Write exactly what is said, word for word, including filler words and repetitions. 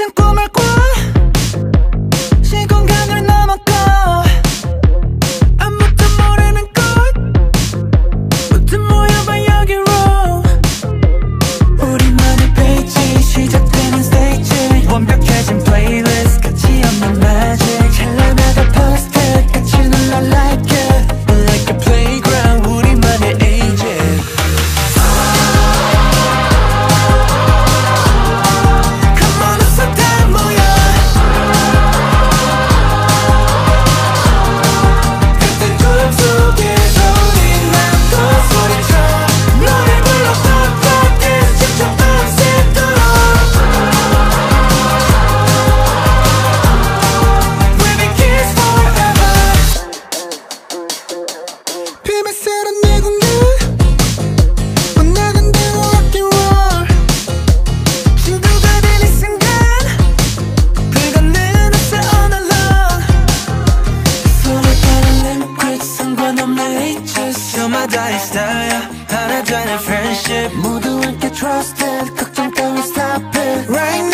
같은 꿈을 꿔 시공간을 넘어가 아무도 모르는 곳 모두 모여봐 여기로 우리만의 페이지 시작되는 스테이지 완벽해진 플레이리스트 가치 없는 magic 찬란하다 포스트 같이 눌러 like it like a playground 우리만의 agent Come on 어서 다 모여 같은 꿈 속에서 우리 맘껏 소리쳐 노래 불러 pop like this 직접 밤새도록 We'll be kids forever 비밀스런 내 공간 원하는 대로 rock and roll 친구가 된 이 순간 불가능한 옷에 all alone 서로 다른 limit 상관없는 ages 저마다의 style 하나 되는 friendship 모두 함께 trusted 걱정 따위 stop it right now